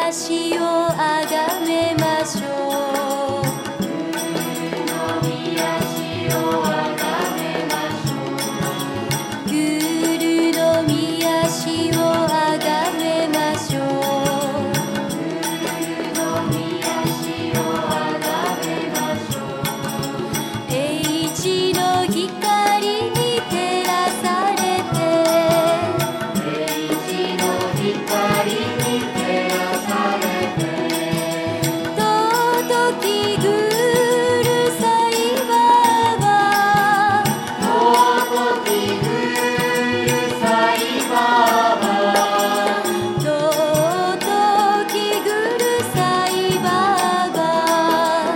癒しをあがめましょう。グーの癒しをあがめましょう。グールの癒しをあがめましょう。グーの癒しをあがめましょう。英一の光に照らされて、英一の光に照らされて、尊きグルサイババ、尊きグルサイババ、尊きグルサイババ、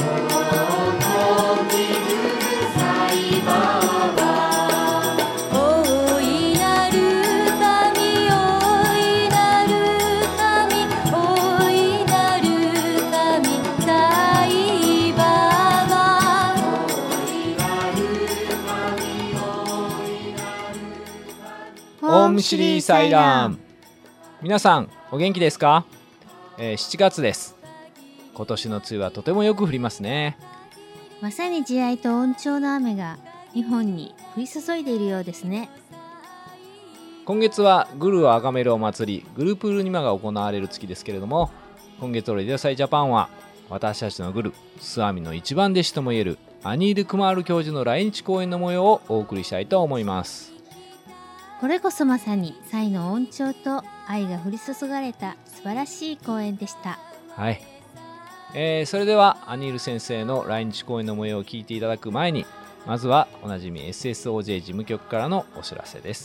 尊きグルサイババ、大いなる神、大いなる神、大いなる神サイババ、大いなる神、大いなるオムシリーサイラン。皆さんお元気ですか？7月です。今年の梅雨はとてもよく降りますね。 まさに慈愛と恩寵の雨が日本に降り注いでいるようですね。 今月はグルをあがめるお祭り、グルプールニマが行われる月ですけれども、今月のレディオサイジャパンは私たちのグルスワミの一番弟子ともいえるアニール・クマール教授の来日講演の模様をお送りしたいと思います。 これこそまさに祭の恩寵と愛が降り注がれた素晴らしい講演でした。 はい、それではアニール先生の来日講演の模様を聞いていただく前に、まずはおなじみ SSOJ 事務局からのお知らせです。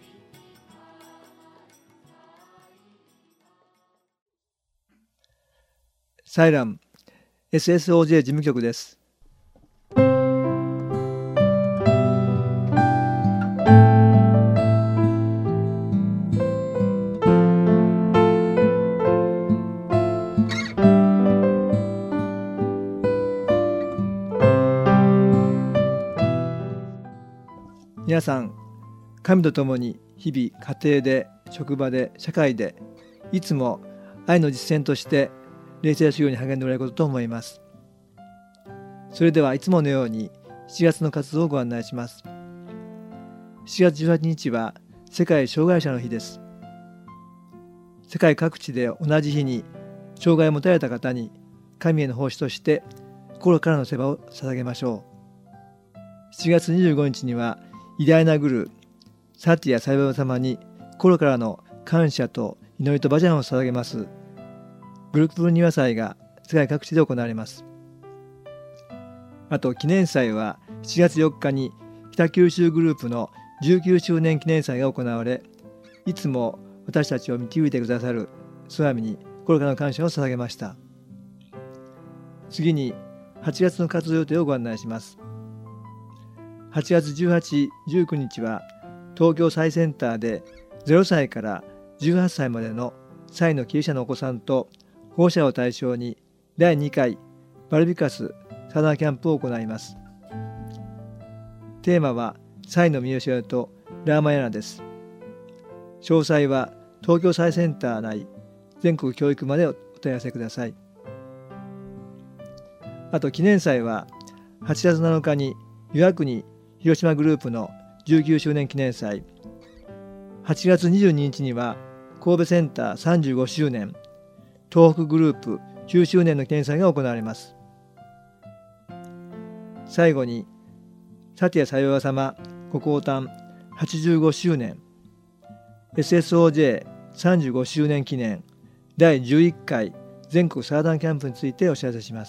サイラン SSOJ 事務局です。皆さん、神と共に日々家庭で職場で社会でいつも愛の実践として霊性修行に励んでおられることと思います。それではいつものように7月の活動をご案内します。7月18日は世界障害者の日です。世界各地で同じ日に障害を持たれた方に神への奉仕として心からの世話を捧げましょう。7月25日には偉大なグルサティア・サイババ様に心からの感謝と祈りとバジャンを捧げますグループニワ祭が世界各地で行われます。あと記念祭は7月4日に北九州グループの19周年記念祭が行われ、いつも私たちを導いてくださるスワミに心からの感謝を捧げました。次に8月の活動予定をご案内します。8月18、19日は東京サイセンターで0歳から18歳までのサイのキリシャのお子さんと保護者を対象に第2回バルビカスサダーキャンプを行います。テーマはサイの見教えとラーマヤナです。詳細は東京サイセンター内全国教育までお問い合わせください。あと記念祭は8月7日に岩国広島グループの19周年記念祭、8月22日には神戸センター35周年、東北グループ9周年の記念祭が行われます。最後にサティア・サイババ様ご降誕85周年、SSOJ35 周年記念第11回全国サーダンキャンプについてお知らせします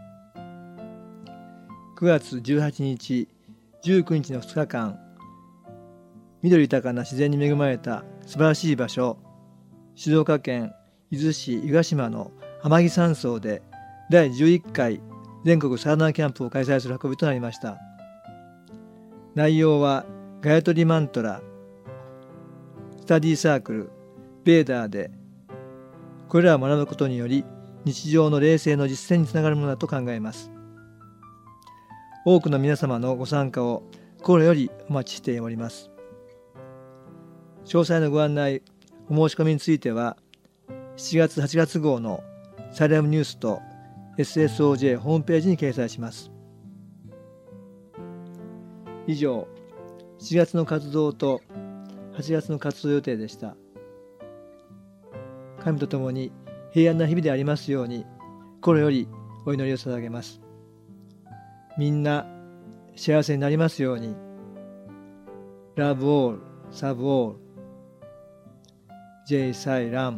。9月18日、19日の2日間、緑豊かな自然に恵まれた素晴らしい場所、静岡県伊豆市湯ヶ島の天城山荘で第11回全国サーダンキャンプを開催する運びとなりました。内容はガヤトリマントラ、スタディサークル、ベーダーで、これらを学ぶことにより日常の霊性の実践につながるものだと考えます。多くの皆様のご参加を心よりお待ちしております。詳細のご案内、お申し込みについては 7月8月号のサレムニュースと SSOJ ホームページに掲載します。以上、7月の活動と8月の活動予定でした。神と共に平安な日々でありますように、心よりお祈りを捧げます。みんな幸せになりますように。Love all, serve all. Jai Sai Ram。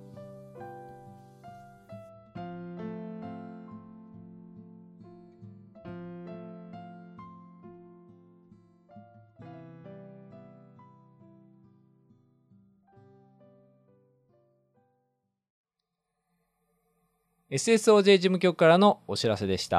SSOJ 事務局からのお知らせでした。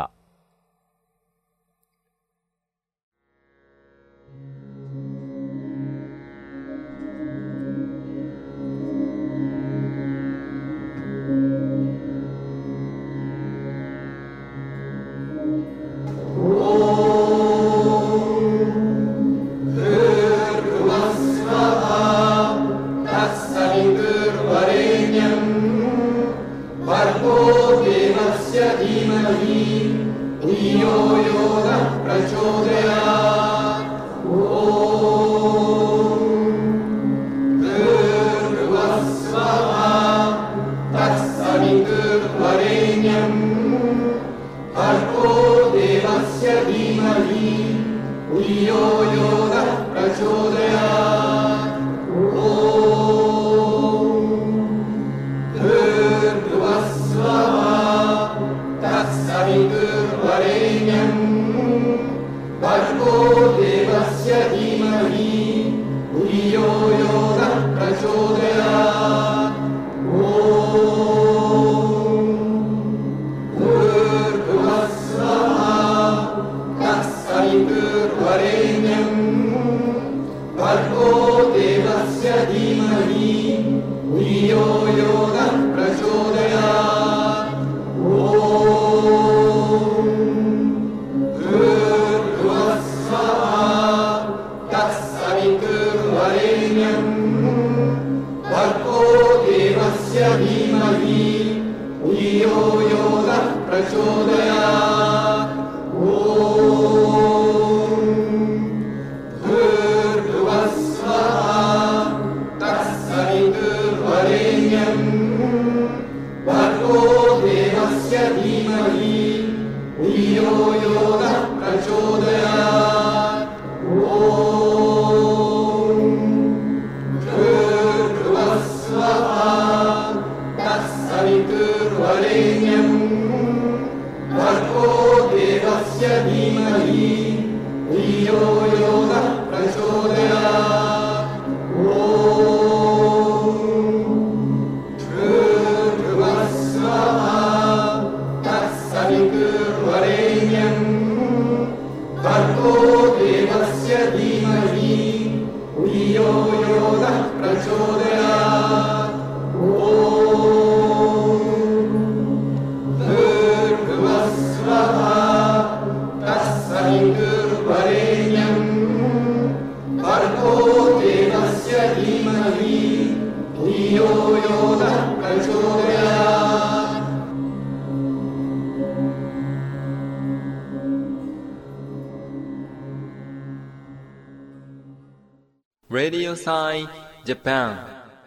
Radio Sai Japan。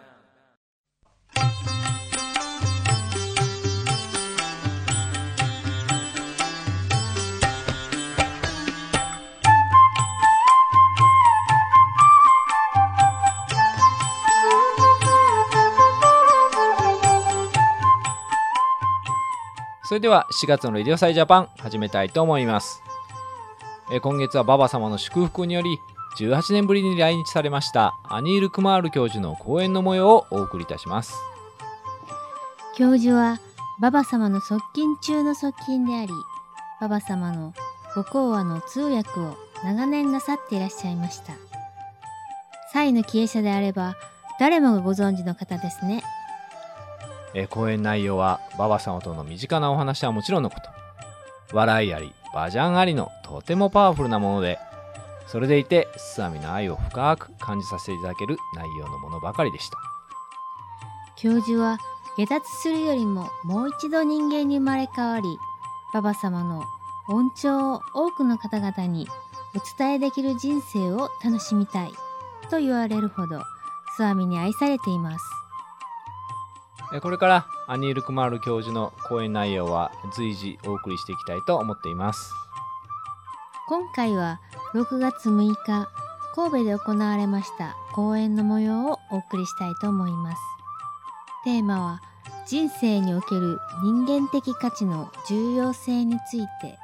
それでは4月のレディオサイジャパン始めたいと思います。今月はババ様の祝福により18年ぶりに来日されましたアニール・クマール教授の講演の模様をお送りいたします。 教授はババ様の側近中の側近であり、ババ様のご講話の通訳を長年なさっていらっしゃいました。祭の帰依者であれば誰もがご存知の方ですね。 講演内容はババ様との身近なお話はもちろんのこと、笑いありバジャンありのとてもパワフルなもので、それでいてスワミの愛を深く感じさせていただける内容のものばかりでした。 教授は下脱するよりももう一度人間に生まれ変わり、ババ様の恩寵を多くの方々にお伝えできる人生を楽しみたいと言われるほどスワミに愛されています。 これからアニール・クマール教授の講演内容は随時お送りしていきたいと思っています。 今回は6月6日神戸で行われました講演の模様をお送りしたいと思います。テーマは人生における人間的価値の重要性についてです。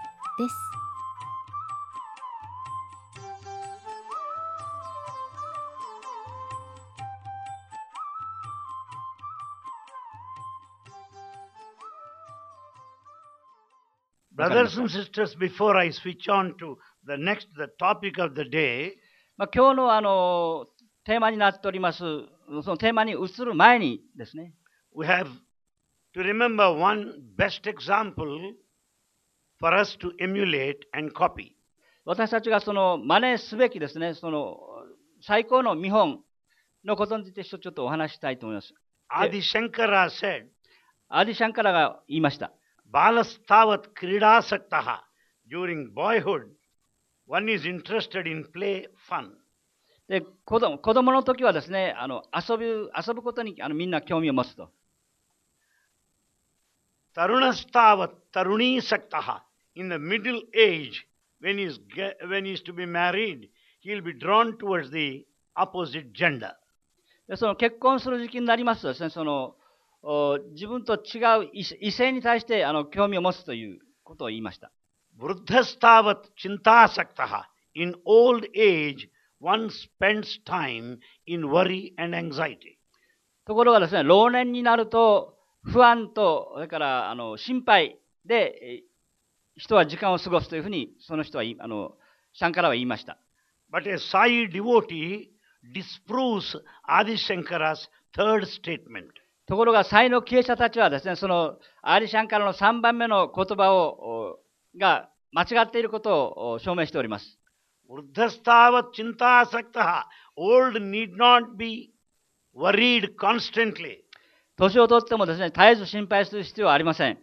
Brothers and sisters, before I switch on to the topic of the day, 今日のテーマになっております、そのテーマに移る前にですね、 we have to remember one best example for us to emulate and copy. 私たちがその真似すべきですね、その最高の見本のことについてちょっとお話したいと思います。 Adi Shankara said, アディ・シャンカラが言いました。 Balastavat kridasaktaha. During boyhood, one is interested in play, fun. で子供の時はですね、遊ぶことにみんな興味を持つと。 Tarunastavat taruni saktaha. In the middle age, when he is to be married, he will be drawn towards the opposite gender. でその結婚する時期になりますとですね、その自分と違う異性に対して興味を持つということを言いました。 Vruddhastavat chintasaktaha. In old age, one spends time in worry and anxiety. ところがですね、老年になると不安とそれから心配で人は時間を過ごすというふうにその人はシャンカラは言いました。 But a Sai devotee disproves Adi Shankara's third statement. ところが才の経営者たちはですね、そのアーディ・シャンカラの3番目の言葉が間違っていることを証明しております。 Vruddhastavat chintasaktaha. Old need not be worried constantly. 年をとってもですね、絶えず心配する必要はありません。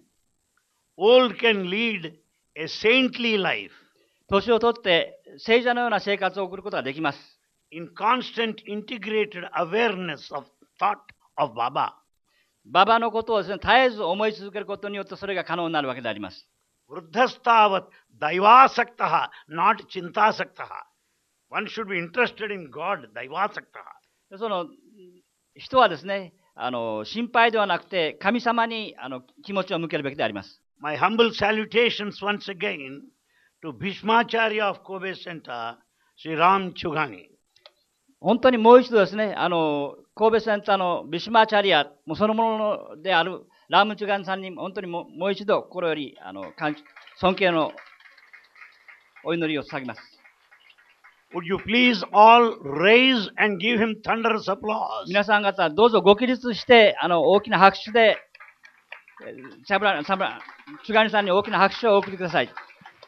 Old can lead a saintly life. 年をとって聖者のような生活を送ることができます。 In constant integrated awareness of thought of Baba. ババのことをですね、絶えず思い続けることによってそれが可能になるわけであります。 Vruddhastavat daivasaktaha, not chintasaktaha. One should be interested in God, daivasaktaha. その人はですね、心配ではなくて神様に気持ちを向けるべきであります。 My humble salutations once again to Bhishmacharya of Kobe Center, Sri Ram Chugani. 本当にもう一度ですね、神戸センターのビシュマチャリア、もうそのものであるラームチュガンさんに本当にもう一度心より尊敬のお祈りを捧げます。 Would you please all raise and give him thunderous applause? 皆さん方どうぞご起立して大きな拍手でチュガニさんに大きな拍手をお送りください。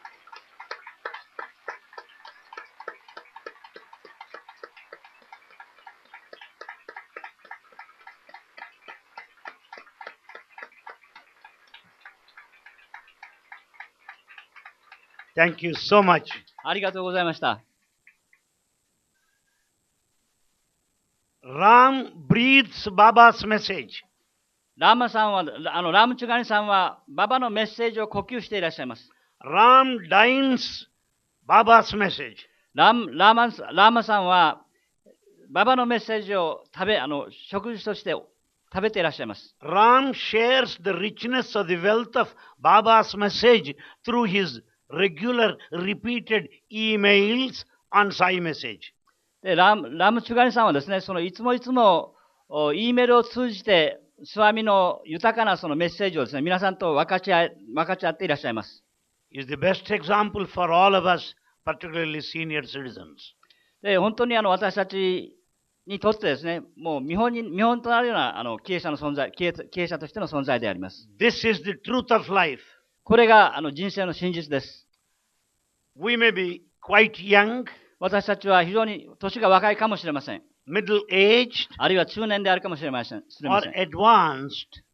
Thank you so much. ありがとうございました。 Ram breathes Baba's message. ラーマさんは、ラームチュガニさんは、ババのメッセージを呼吸していらっしゃいます。 Ram dines Baba's message. ラーマさんは、ババのメッセージを食事として食べていらっしゃいます。 Ram shares the richness of the wealth of Baba's message through his regular repeated emails on Sai message. でラムチュガニさんはですね、そのいつも E メールを通じてスワミの豊かなそのメッセージをですね、皆さんと分かち合っていらっしゃいます。 Is the best example for all of us, particularly senior citizens. で本当に私たちにとってですね、もう見本となるような経営者としての存在であります。 This is the truth of life. これが人生の真実です。 We may be quite young, 私たちは非常に年が若いかもしれません。 middle aged, あるいは中年であるかもしれません。 or advanced.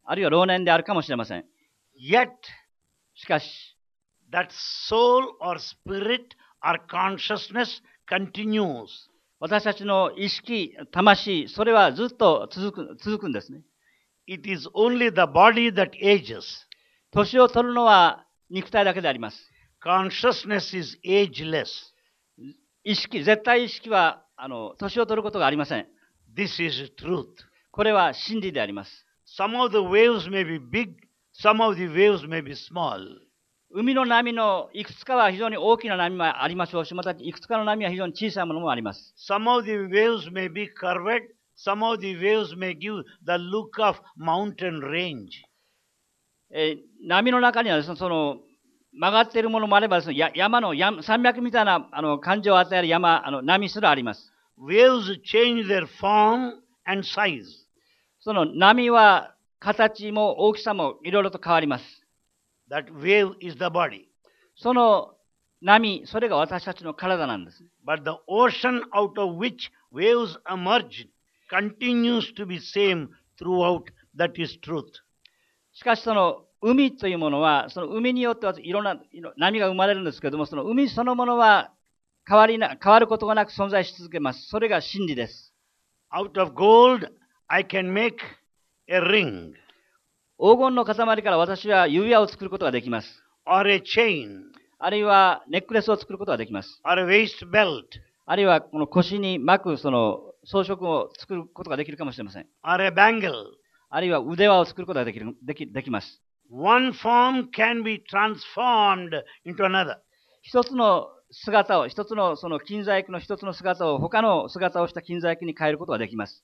あるいは老年であるかもしれません。 Yet, しかし、 that soul or spirit or consciousness continues. 私たちの意識、魂、それはずっと続くんですね。 It is only the body that ages. 年を取るのは肉体だけであります。 Consciousness is ageless. 意識、絶対意識は年を取ることがありません。 This is truth. これは真理であります。 Some of the waves may be big, some of the waves may be small. 海の波のいくつかは非常に大きな波もありましょうし、またいくつかの波は非常に小さいものもあります。 Some of the waves may be curved, some of the waves may give the look of mountain range. 波の中にはですね、その曲がっているものもあればですね、山脈みたいな感情を与える波すらあります。 Waves change their form and size. その波は形も大きさもいろいろと変わります。 That wave is the body. その波、それが私たちの体なんです。 But the ocean out of which waves emerge continues to be same throughout. That is truth. しかしその海というものは、その海によってはいろんな波が生まれるんですけども、その海そのものは変わることがなく存在し続けます。それが真理です。 Out of gold, I can make a ring 黄金の塊から私は指輪を作ることができます。 or a chain あるいはネックレスを作ることができます。 or a waist belt あるいはこの腰に巻くその装飾を作ることができるかもしれません。 or a bangle. あるいは腕輪を作ることができます。 One form can be transformed into another. 一つの姿を、一つのその金細工の一つの姿を他の姿をした金細工に変えることができます。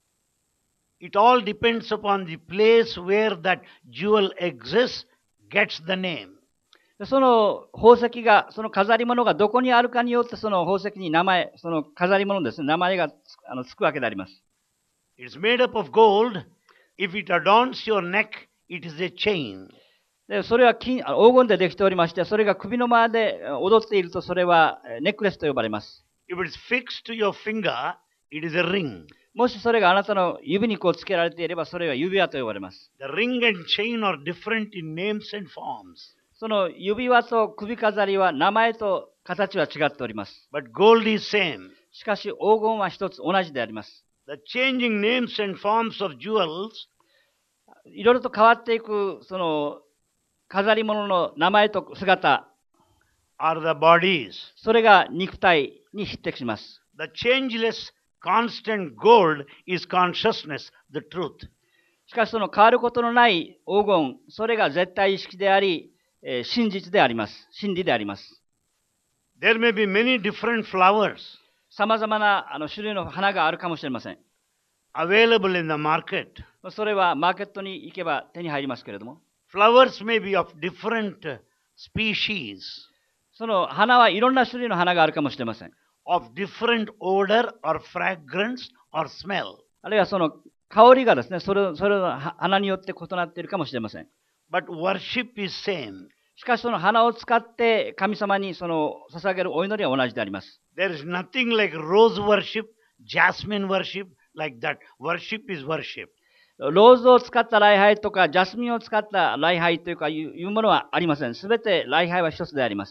It all depends upon the place where that jewel exists, gets the name. その宝石が、その飾り物がどこにあるかによってその宝石に名前、その飾り物ですね、名前がつくわけであります。 It's made up of gold. If it adorns your neck, it is a chain. でそれは黄金でできておりまして、それが首の周で踊っていると、それはネックレスと呼ばれます。 If it's fixed to your finger, it is a ring. もしそれがあなたの指にこうつけられていれば、それは指輪と呼ばれます。 The ring and chain are different in names and forms. その指輪と首飾りは名前と形は違っております。 But gold is same. しかし黄金は一つ同じであります。 The changing names and forms of jewels いろいろと変わっていくその飾り物の名前と姿、 are the bodies. それが肉体に匹敵します。 The changeless, constant gold is consciousness, the truth. しかしその変わることのない黄金、それが絶対意識であり、真実であります。真理であります。 There may be many different flowers さまざまな種類の花があるかもしれません。 available in the market. それはマーケットに行けば手に入りますけれども、 Flowers may be of different species, その花はいろんな種類の花があるかもしれません。 of different odor or fragrance or smell. あるいはその香りがですね、それの花によって異なっているかもしれません。 But worship is same. しかしその花を使って神様にその捧げるお祈りは同じであります。 There is nothing like rose worship, jasmine worship, like that. Worship is worship. ローズを使った礼拝とか、ジャスミンを使った礼拝というかいうものはありません。すべて礼拝は一つであります。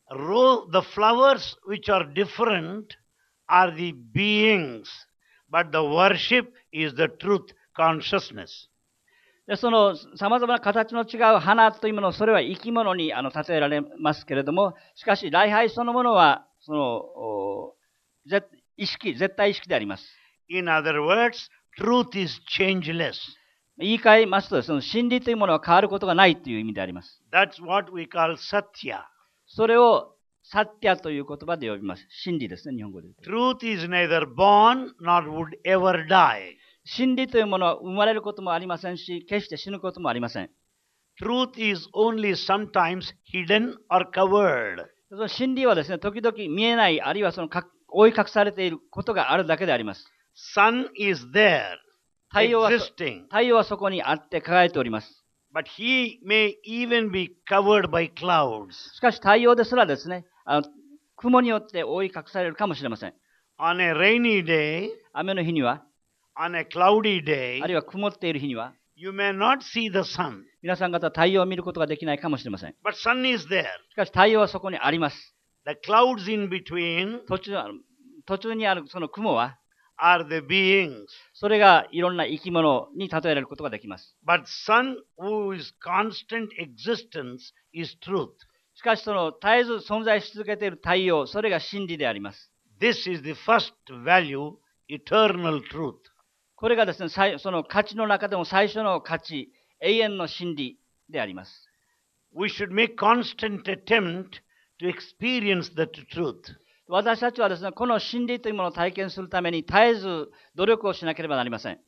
The flowers which are different are the beings, but the worship is the truth, consciousness. でその様々な形の違う花というもの、それは生き物に例えられますけれども、しかし礼拝そのものはその絶対意識であります。 In other words, truth is changeless. 言い換えますと、その真理というものは変わることがないという意味であります。 That's what we call satya. それをサッティアという言葉で呼びます。真理ですね、日本語で言うと。 Truth is neither born nor would ever die. 真理というものは生まれることもありませんし、決して死ぬこともありません。 Truth is only sometimes hidden or covered. その真理はですね、時々見えない、あるいはその覆い隠されていることがあるだけであります。 Sun is there, 太陽は existing, そこにあって輝いております。 but he may even be covered by clouds. しかし太陽ですらですね、雲によって覆い隠されるかもしれません。 On a rainy day, 雨の日には、 on a cloudy ある day, いは曇っている日には、 You may not see the sun, 皆さん方は太陽を見ることができないかもしれません。 but sun is there. しかし太陽はそこにあります。 The clouds in between 途中にあるその雲は、 are the beings. それがいろんな生き物に例えられることができます。 But sun who is constant existence is truth. しかしその絶えず存在し続けている太陽、それが真理であります。 This is the first value, eternal truth. これがですね、その価値の中でも最初の価値、永遠の真理であります。 We should make constant attempt to experience that truth. 私たちはですね、この真理というものを体験するために絶えず努力をしなければなりません。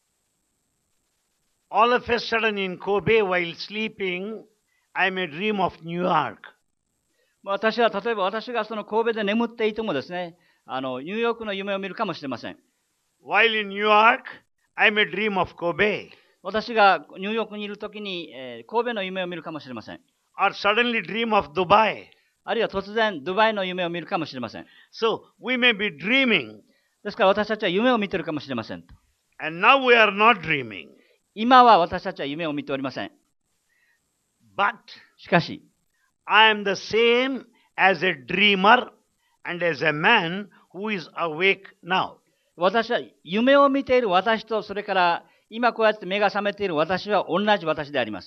All of a sudden in Kobe while sleeping, I may dream of New York. 例えば私がその神戸で眠っていてもですね、ニューヨークの夢を見るかもしれません。 While in New York, I may dream of Kobe. 私がニューヨークにいるときに、神戸の夢を見るかもしれません。 Or suddenly dream of Dubai. あるいは突然ドバイの夢を見るかもしれません。 So we may be dreaming. ですから私たちは夢を見ているかもしれません。 And now we are not dreaming. 今は私たちは夢を見ておりません。 But しかし、 I am the same as a dreamer and as a man who is awake now. 私は夢を見ている私と、それから今こうやって目が覚めている私は同じ私であります。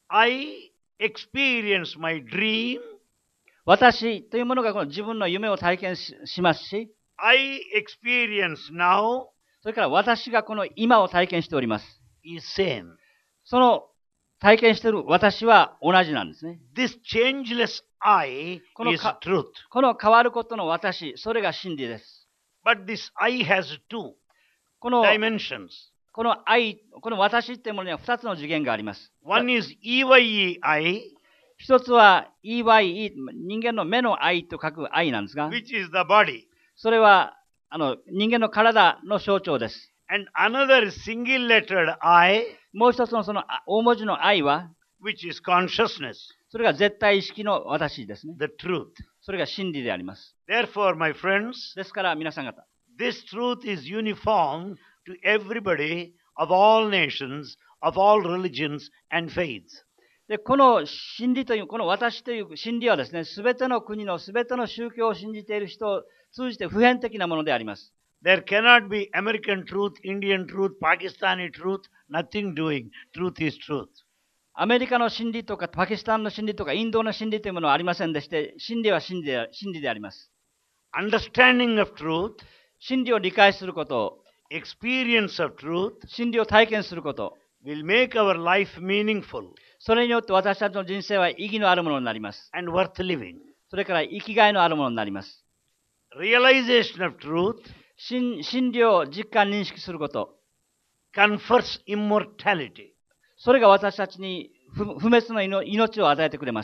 I experience my dream. 私というものがこの自分の夢を体験 しますし、 I experience now それから私がこの今を体験しております。 is same. その体験している私は同じなんですね。 This changeless I この is truth. この変わることの私、それが真理です。 But this I has two この dimensions. 愛、この私というものには2つの次元があります。 One is EYEI, 一つは EYE、人間の目の愛と書く愛なんですが、 which is the body. それは人間の体の象徴です。 And another single lettered I, もう一つのその大文字の愛は、 which is consciousness, それが絶対意識の私ですね。 the truth. それが真理であります。 Therefore, my friends, ですから皆さん方、 this truth is uniform to everybody of all nations, of all religions and faiths. でこの真理という、この私という真理はですね、すべての国のすべての宗教を信じている人を通じて普遍的なものであります。 There cannot be American truth, Indian truth, Pakistani truth, nothing doing. Truth is truth. アメリカの真理とかパキスタンの真理とかインドの真理というものはありませんでして、真理は真理であります。 Understanding of truth, 真理を理解すること、 experience of truth 真理を体験すること、 will make our life meaningful それによって私たちの人生は意義のあるものになります。 and worth living. それから生きがいのあるものになります。 Realization of truth 真理を実感認識すること、 confers immortality. それが私たちに不滅の命を与えてくれます。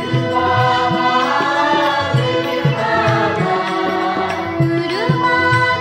車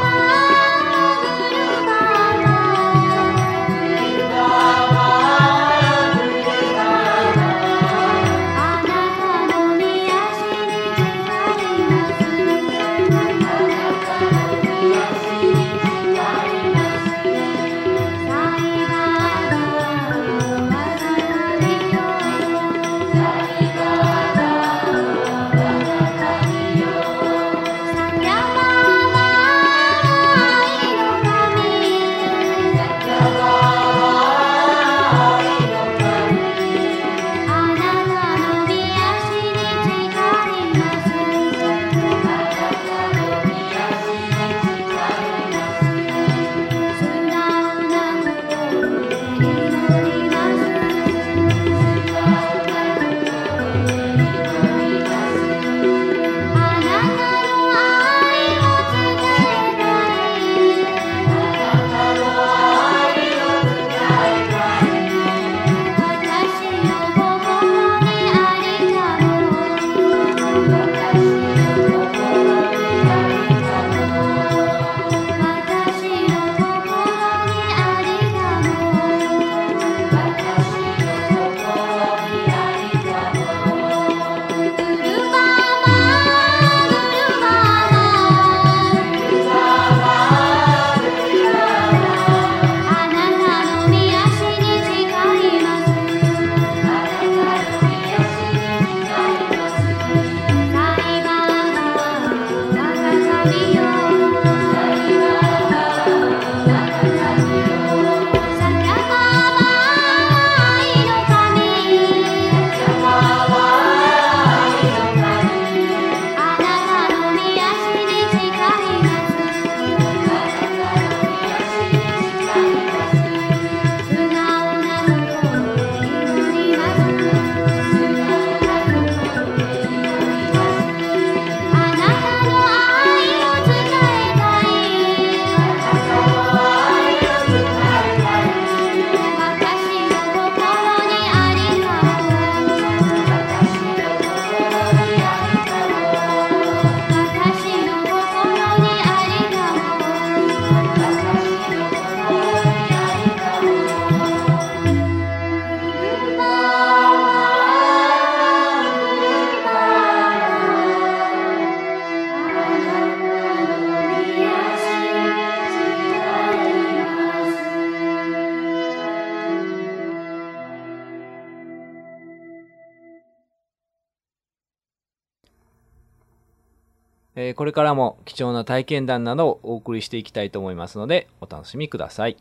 これからも貴重な体験談などをお送りしていきたいと思いますのでお楽しみください。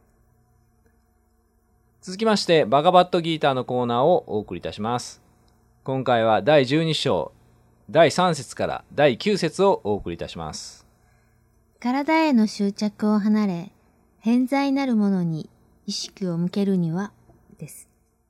続きましてバガバットギーターのコーナーをお送りいたします。今回は第12章第3節から第9節をお送りいたします。 体への執着を離れ、偏在なるものに意識を向けるにはです。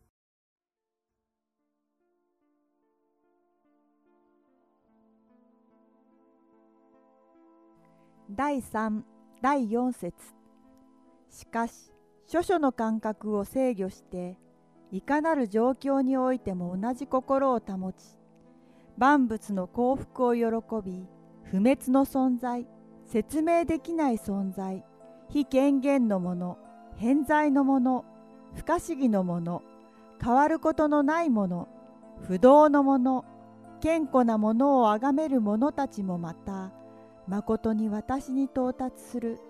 第3、第4節。しかし、諸々の感覚を制御して、いかなる状況においても同じ心を保ち、万物の幸福を喜び、不滅の存在、説明できない存在、非権限のもの、偏在のもの、不可思議のもの、変わることのないもの、不動のもの、堅固なものをあがめる者たちもまた、まことに私に到達する。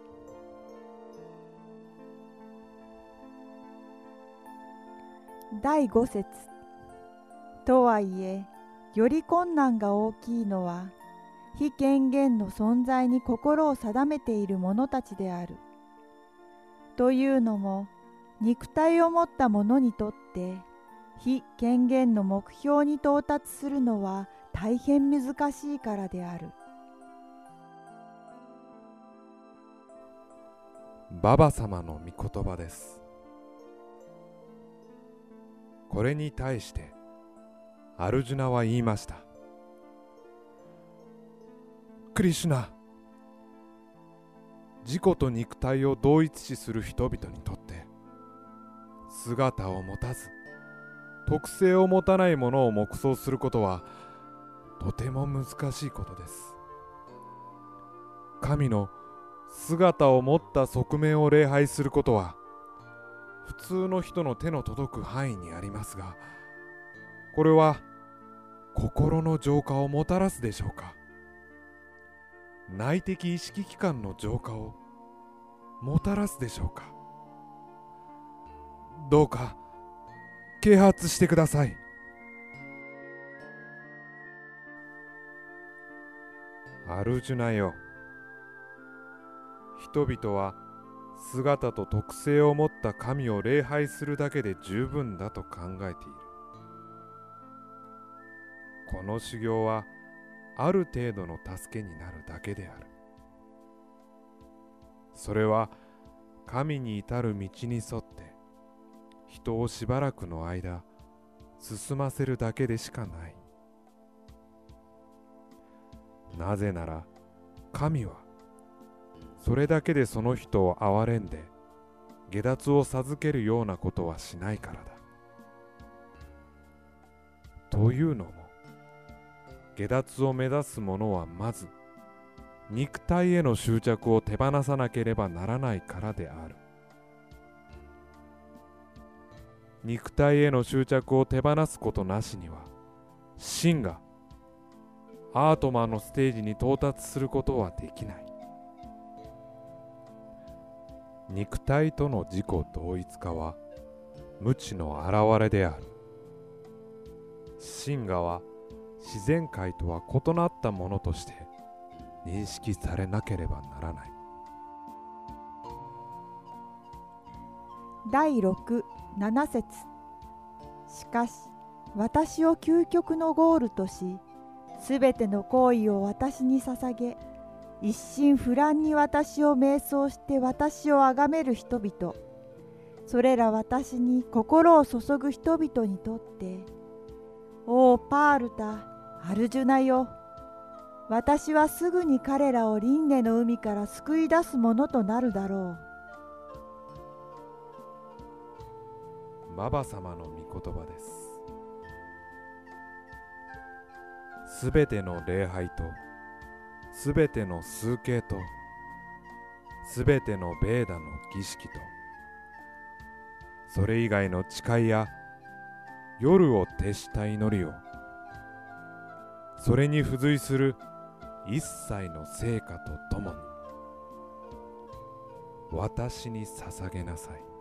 第5節。とはいえ、より困難が大きいのは、非権限の存在に心を定めている者たちである。というのも、肉体を持った者にとって、非権限の目標に到達するのは大変難しいからである。 ババ様の御言葉です。これに対してアルジュナは言いました。クリシュナ、自己と肉体を同一視する人々にとって姿を持たず特性を持たないものを黙想することはとても難しいことです。神の姿を持った側面を礼拝することは普通の人の手の届く範囲にありますが、これは心の浄化をもたらすでしょうか。内的意識機関の浄化をもたらすでしょうか。どうか啓発してください。アルジュナよ、人々は姿と特性を持った神を礼拝するだけで十分だと考えている。この修行はある程度の助けになるだけである。それは神に至る道に沿って人をしばらくの間進ませるだけでしかない。なぜなら神はそれだけでその人を憐れんで下脱を授けるようなことはしないからだ。というのも、下脱を目指す者はまず肉体への執着を手放さなければならないからである。肉体への執着を手放すことなしには、真がアートマンのステージに到達することはできない。肉体との自己同一化は無知の現れである。真我は自然界とは異なったものとして認識されなければならない。 第6、7節。しかし、私を究極のゴールとし、すべての行為を私に捧げ、一心不乱に私を瞑想して私を崇める人々、それら私に心を注ぐ人々にとって、おおパールタ、アルジュナよ、私はすぐに彼らを輪廻の海から救い出すものとなるだろう。 ババ様の御言葉です。すべての礼拝と、すべての崇敬と、すべてのベーダの儀式と、それ以外の誓いや夜を徹した祈りを、それに付随する一切の成果とともに私に捧げなさい。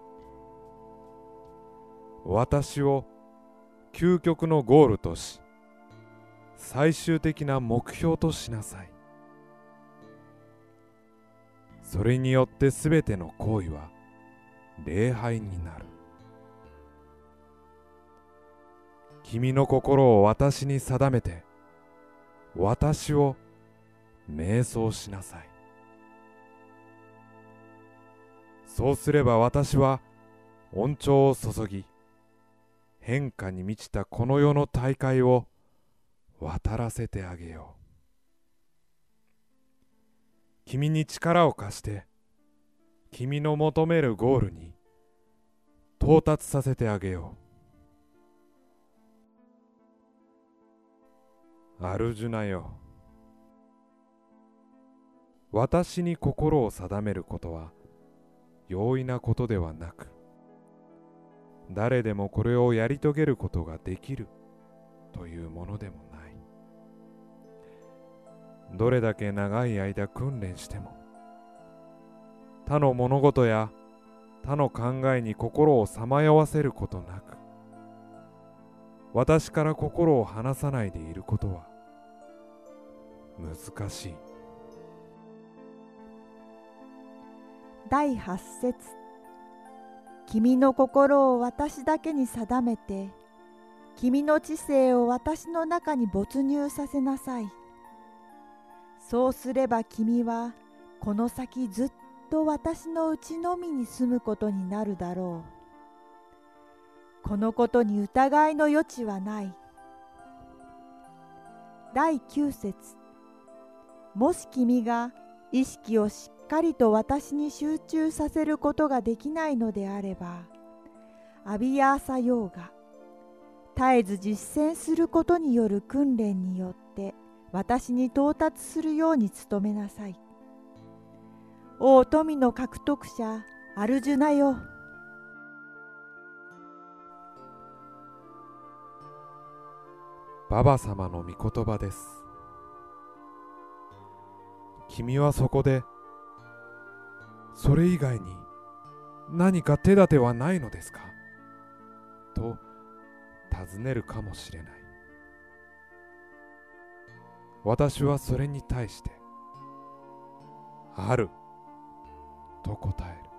私を究極のゴールとし、最終的な目標としなさい。それによってすべての行為は礼拝になる。君の心を私に定めて、私を瞑想しなさい。そうすれば私は恩寵を注ぎ、変化に満ちたこの世の大海を渡らせてあげよう。君に力を貸して、君の求めるゴールに到達させてあげよう。アルジュナよ、私に心を定めることは容易なことではなく、誰でもこれをやり遂げることができるというものでもない。どれだけ長い間訓練しても、他の物事や他の考えに心をさまよわせることなく、私から心を離さないでいることは難しい。 第8節。君の心を私だけに定めて、君の知性を私の中に没入させなさい。そうすれば君はこの先ずっと私のうちのみに住むことになるだろう。このことに疑いの余地はない。第9節。もし君が意識をしっかりと私に集中させることができないのであれば、アビヤーサヨーガ、絶えず実践することによる訓練によって私に到達するように努めなさい。お富の獲得者アルジュナよ。 ババ様の御言葉です。君はそこで、それ以外に何か手立てはないのですかと尋ねるかもしれない。私はそれに対して、あると答える。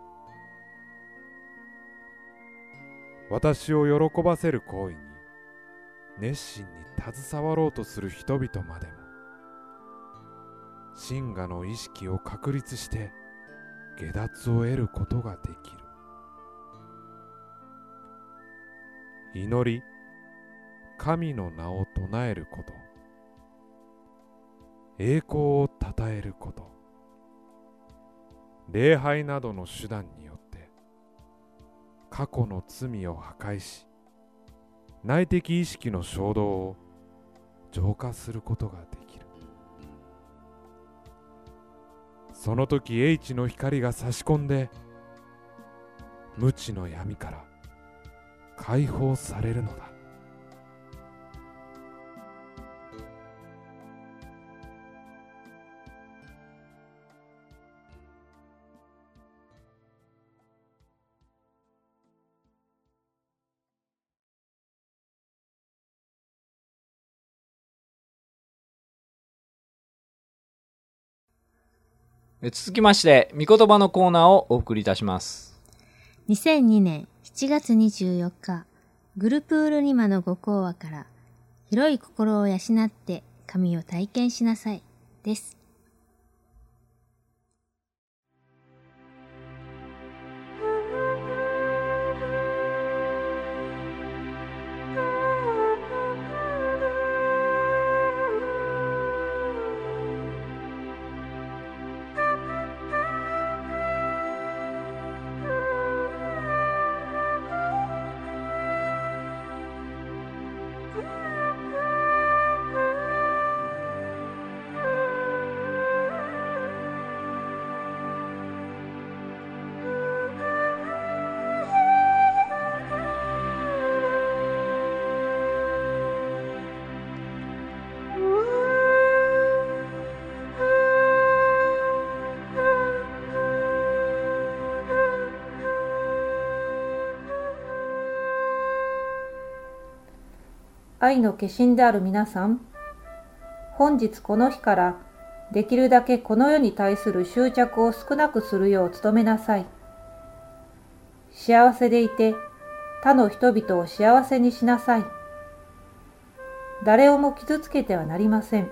私を喜ばせる行為に熱心に携わろうとする人々までも、真我の意識を確立して下脱を得ることができる。祈り、神の名を唱えること、栄光をたたえること、礼拝などの手段によって過去の罪を破壊し、内的意識の衝動を浄化することができる。その時英知の光が差し込んで、無知の闇から解放されるのだ。 続きまして、御言葉のコーナーをお送りいたします。 2002年7月24日、グルプールニマのご講話から、広い心を養って神を体験しなさい、です。 愛の化身である皆さん、本日この日からできるだけこの世に対する執着を少なくするよう努めなさい。幸せでいて他の人々を幸せにしなさい。誰をも傷つけてはなりません。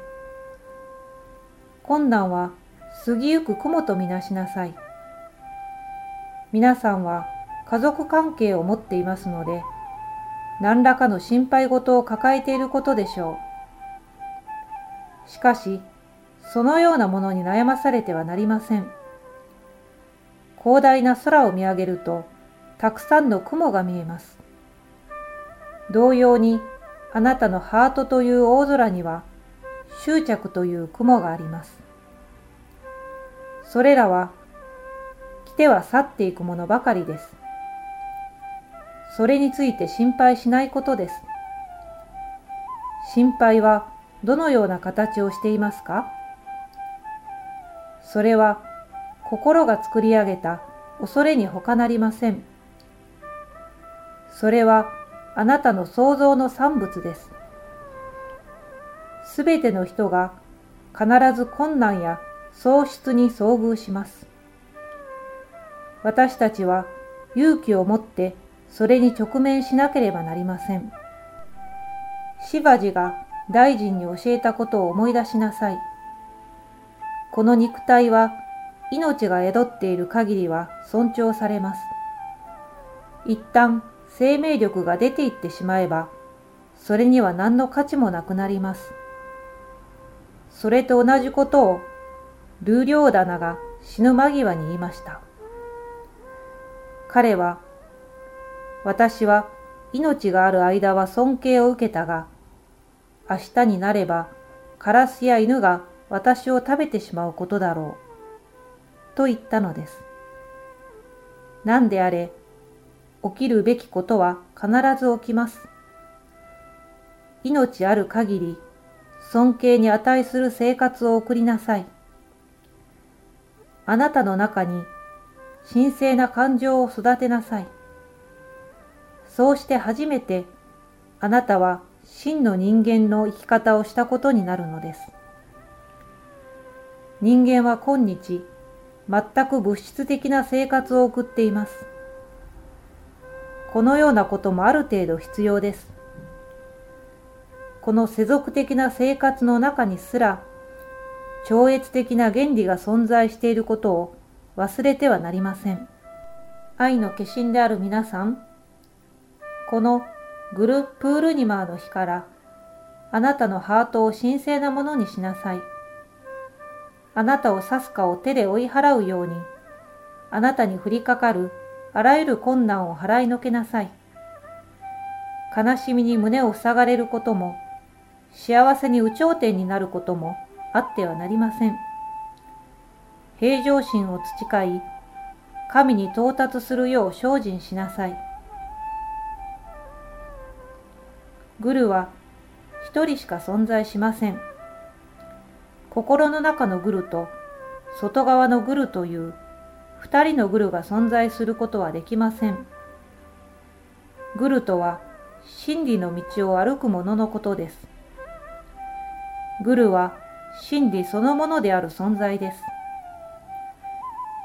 困難は過ぎゆく雲とみなしなさい。皆さんは家族関係を持っていますので、何らかの心配事を抱えていることでしょう。しかし、そのようなものに悩まされてはなりません。広大な空を見上げると、たくさんの雲が見えます。同様に、あなたのハートという大空には、執着という雲があります。それらは、来ては去っていくものばかりです。それについて心配しないことです。心配はどのような形をしていますか？それは心が作り上げた恐れに他なりません。それはあなたの創造の産物です。すべての人が必ず困難や喪失に遭遇します。私たちは勇気を持ってそれに直面しなければなりません。シバジが大臣に教えたことを思い出しなさい。この肉体は命が宿っている限りは尊重されます。一旦生命力が出ていってしまえば、それには何の価値もなくなります。それと同じことをルリョーダナが死ぬ間際に言いました。彼は、私は命がある間は尊敬を受けたが、明日になればカラスや犬が私を食べてしまうことだろう、と言ったのです。何であれ、起きるべきことは必ず起きます。命ある限り、尊敬に値する生活を送りなさい。あなたの中に神聖な感情を育てなさい。そうして初めてあなたは真の人間の生き方をしたことになるのです。人間は今日、全く物質的な生活を送っています。このようなこともある程度必要です。この世俗的な生活の中にすら、超越的な原理が存在していることを忘れてはなりません。愛の化身である皆さん、このグルプールニマーの日から、あなたのハートを神聖なものにしなさい。あなたを刺すかを手で追い払うように、あなたに降りかかるあらゆる困難を払いのけなさい。悲しみに胸を塞がれることも、幸せに有頂天になることもあってはなりません。平常心を培い、神に到達するよう精進しなさい。グルは一人しか存在しません。心の中のグルと外側のグルという二人のグルが存在することはできません。グルとは真理の道を歩く者のことです。グルは真理そのものである存在です。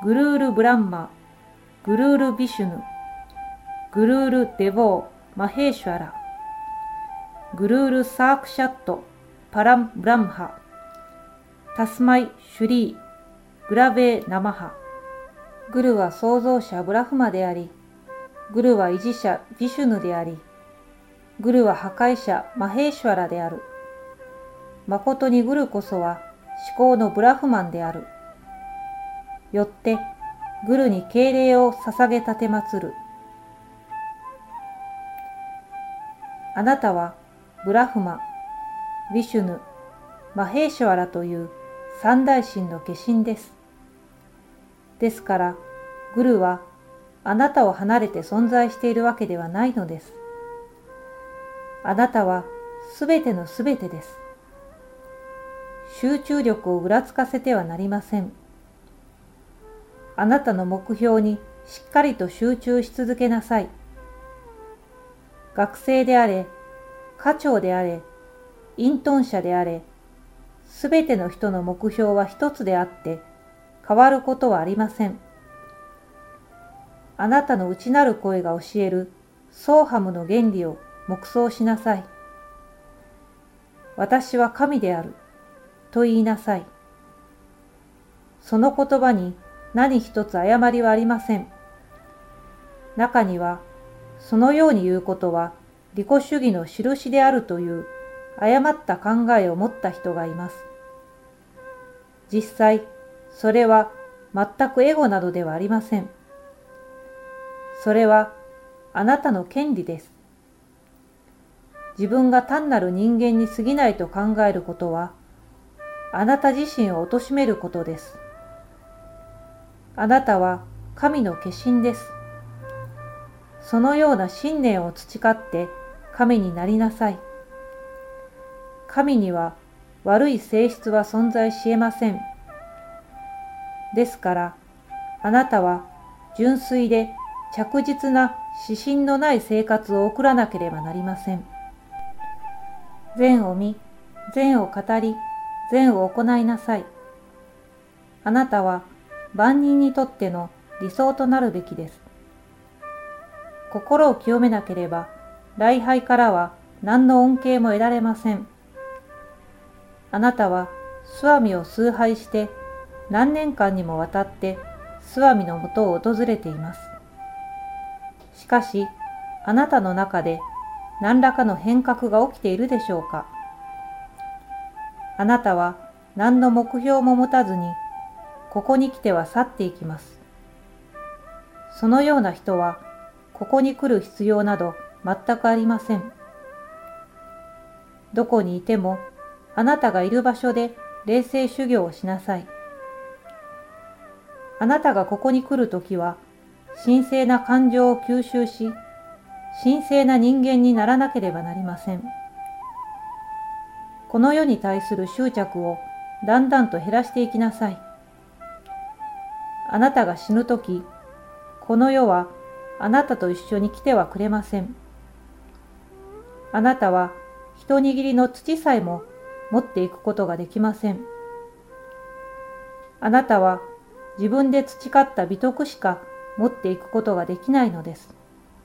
グルール・ブランマ、グルール・ビシュヌ、グルール・デボー・マヘーシュアラ、グルール・サークシャット・パラン・ブラムハ、タスマイ・シュリー、グラベー・ナマハ。グルは創造者ブラフマであり、グルは維持者ビシュヌであり、グルは破壊者マヘーシュアラである。誠にグルこそは思考のブラフマンである。よってグルに敬礼を捧げたてまつる。あなたはブラフマ、ビシュヌ、マヘーシュアラという三大神の化身です。ですから、グルはあなたを離れて存在しているわけではないのです。あなたはすべてのすべてです。集中力をぐらつかせてはなりません。あなたの目標にしっかりと集中し続けなさい。学生であれ、家長であれ、隠遁者であれ、すべての人の目標は一つであって、変わることはありません。あなたの内なる声が教えるソーハムの原理を黙想しなさい。私は神であると言いなさい。その言葉に何一つ誤りはありません。中にはそのように言うことは利己主義の印であるという誤った考えを持った人がいます。実際、それは全くエゴなどではありません。それはあなたの権利です。自分が単なる人間に過ぎないと考えることは、あなた自身を貶めることです。あなたは神の化身です。そのような信念を培って神になりなさい。神には悪い性質は存在し得ません。ですから、あなたは純粋で着実な指針のない生活を送らなければなりません。善を見、善を語り、善を行いなさい。あなたは万人にとっての理想となるべきです。心を清めなければ、礼拝からは何の恩恵も得られません。あなたはスワミを崇拝して何年間にもわたってスワミのもとを訪れています。しかし、あなたの中で何らかの変革が起きているでしょうか。あなたは何の目標も持たずに、ここに来ては去っていきます。そのような人は、ここに来る必要など全くありません。どこにいても、あなたがいる場所で霊性修行をしなさい。あなたがここに来るときは、神聖な感情を吸収し、神聖な人間にならなければなりません。この世に対する執着をだんだんと減らしていきなさい。あなたが死ぬとき、この世はあなたと一緒に来てはくれません。あなたは一握りの土さえも持っていくことができません。あなたは自分で培った美徳しか持っていくことができないのです。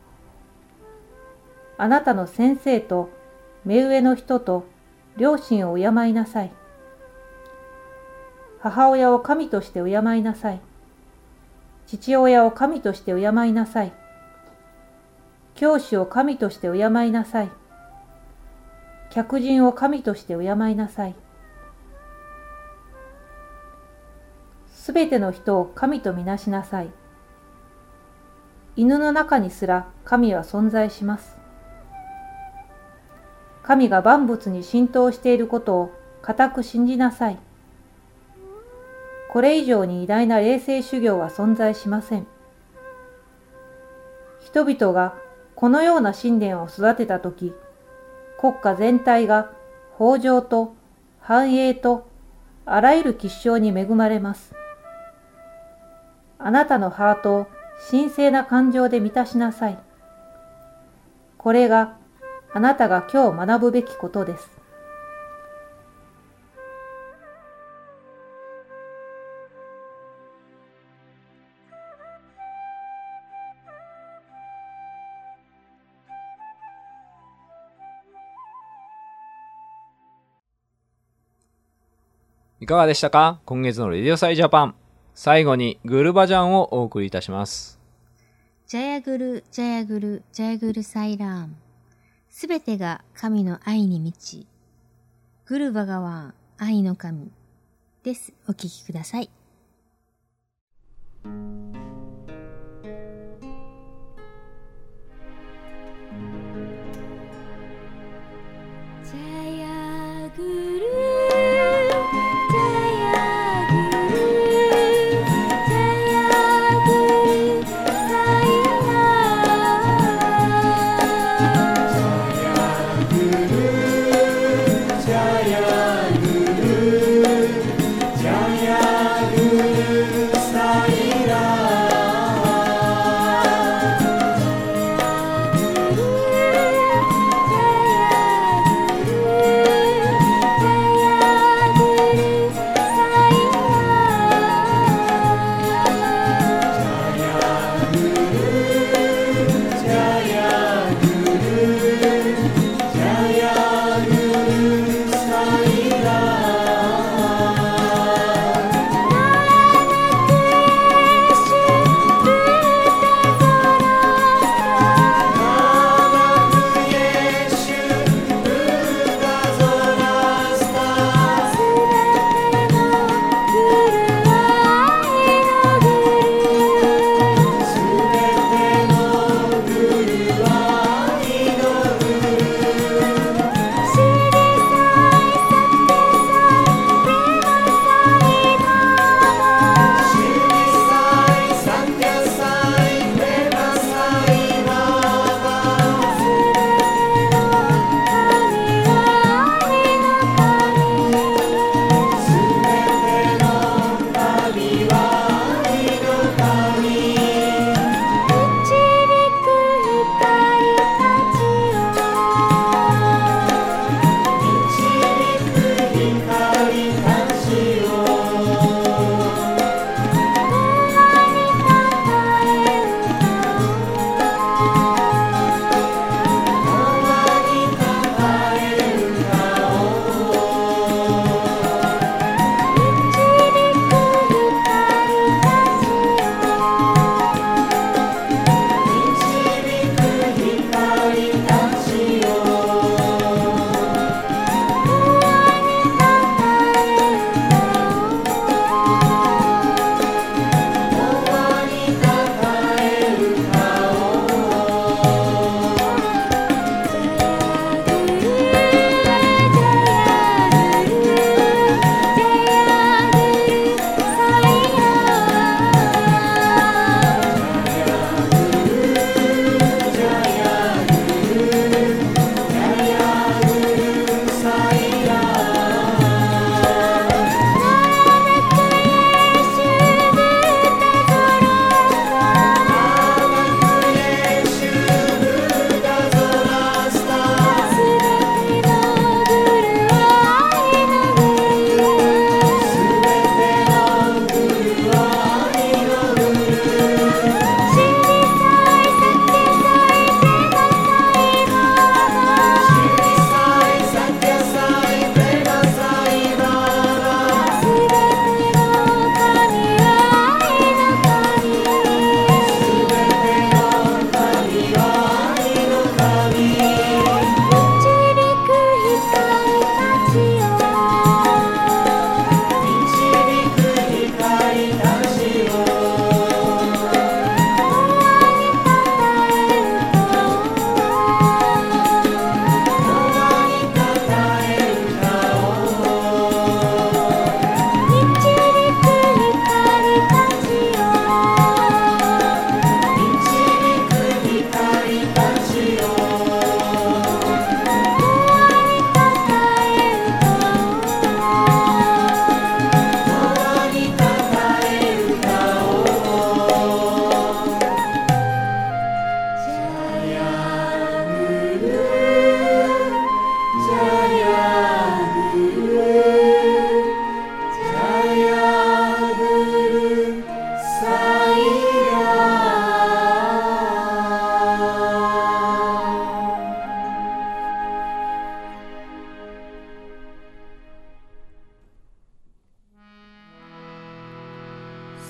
あなたの先生と目上の人と両親を敬いなさい。母親を神として敬いなさい。父親を神として敬いなさい。教師を神として敬いなさい。客人を神として敬いなさい。すべての人を神とみなしなさい。犬の中にすら神は存在します。神が万物に浸透していることを固く信じなさい。これ以上に偉大な霊性修行は存在しません。人々がこのような信念を育てたとき、国家全体が豊穣と繁栄とあらゆる吉祥に恵まれます。あなたのハートを神聖な感情で満たしなさい。これがあなたが今日学ぶべきことです。 いかがでしたか？今月のレディオサイジャパン。最後にグルバジャンをお送りいたします。 ジャヤグル、ジャヤグル、ジャヤグルサイラーム。すべてが神の愛に満ち。グルバガワン、愛の神。です。お聞きください。ジャヤグル、ジャヤグル、ジャヤグルサイラー。 ジャヤグル、ジャヤグル、ジャヤグル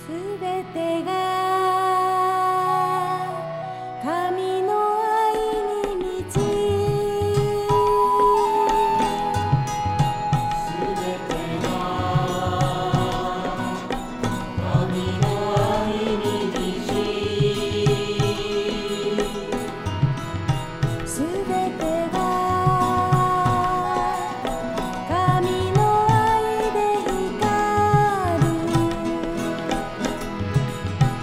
すべてが神の愛に満ちすべてが神の愛で光る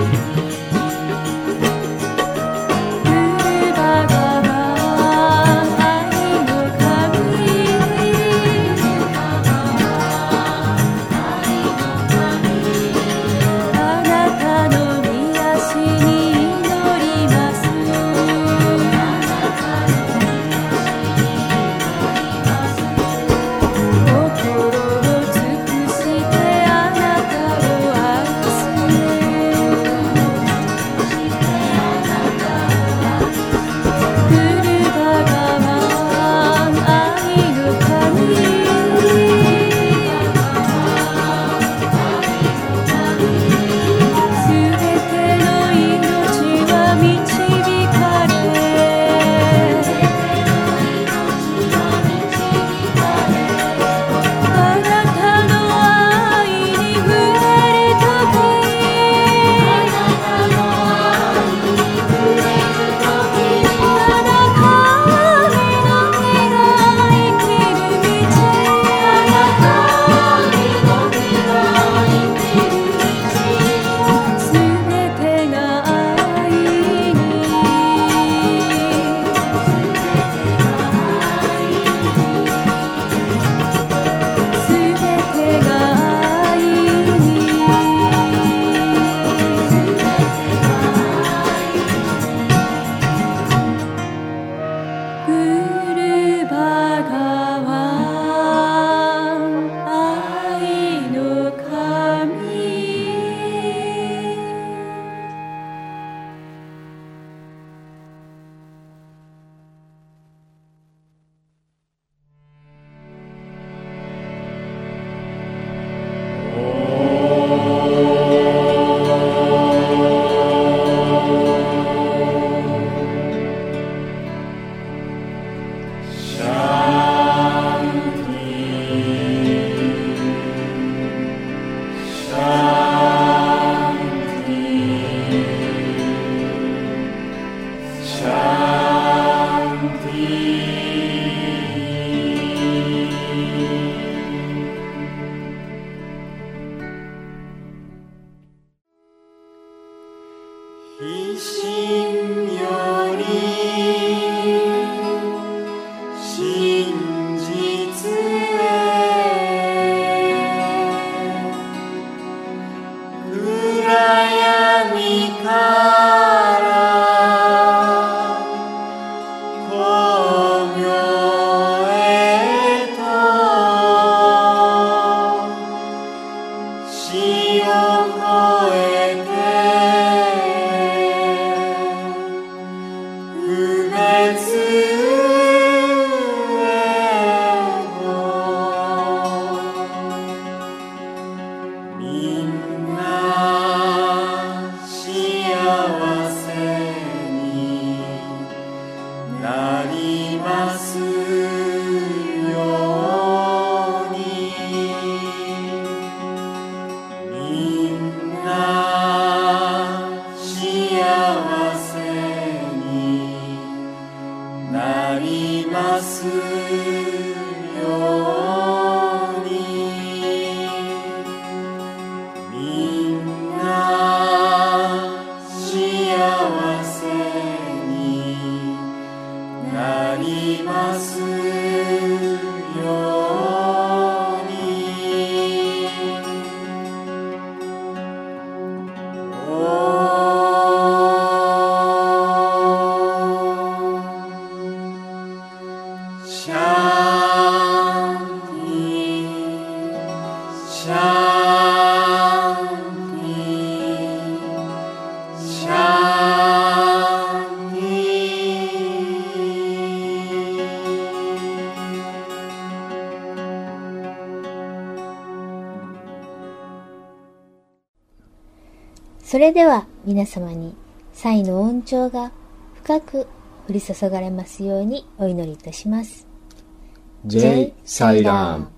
それでは皆様に祭の恩寵が深く降り注がれますようにお祈りいたします。 ジェイ・サイラム。